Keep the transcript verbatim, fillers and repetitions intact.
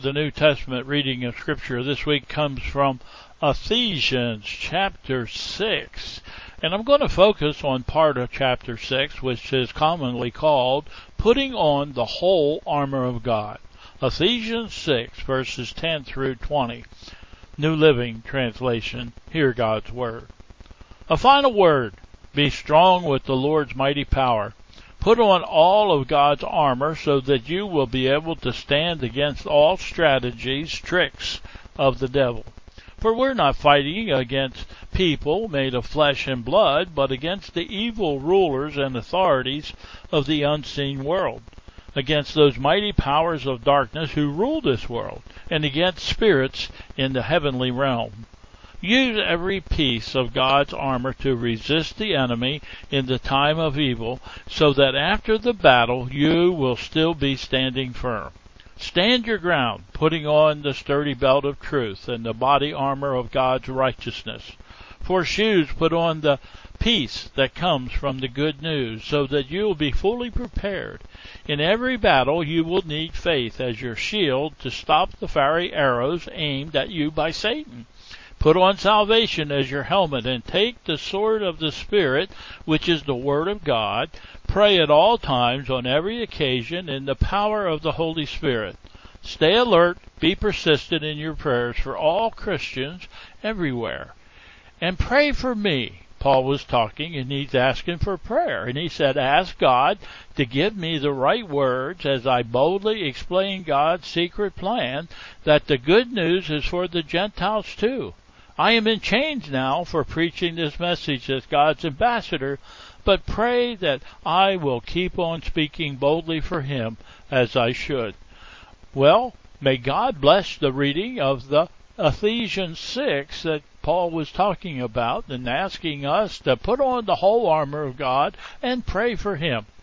The New Testament reading of Scripture this week comes from Ephesians chapter six. And I'm going to focus on part of chapter six, which is commonly called Putting on the Whole Armor of God. Ephesians six, verses ten through twenty. New Living Translation. Hear God's Word. A final word. Be strong with the Lord's mighty power. Put on all of God's armor so that you will be able to stand against all strategies, tricks of the devil. For we're not fighting against people made of flesh and blood, but against the evil rulers and authorities of the unseen world, against those mighty powers of darkness who rule this world, and against spirits in the heavenly realm. Use every piece of God's armor to resist the enemy in the time of evil, so that after the battle you will still be standing firm. Stand your ground, putting on the sturdy belt of truth and the body armor of God's righteousness. For shoes, put on the peace that comes from the good news, so that you will be fully prepared. In every battle you will need faith as your shield to stop the fiery arrows aimed at you by Satan. Put on salvation as your helmet and take the sword of the Spirit, which is the Word of God. Pray at all times on every occasion in the power of the Holy Spirit. Stay alert, be persistent in your prayers for all Christians everywhere. And pray for me. Paul was talking and he's asking for prayer. And he said, ask God to give me the right words as I boldly explain God's secret plan that the good news is for the Gentiles too. I am in chains now for preaching this message as God's ambassador, but pray that I will keep on speaking boldly for him as I should. Well, may God bless the reading of the Ephesians six that Paul was talking about and asking us to put on the whole armor of God and pray for him.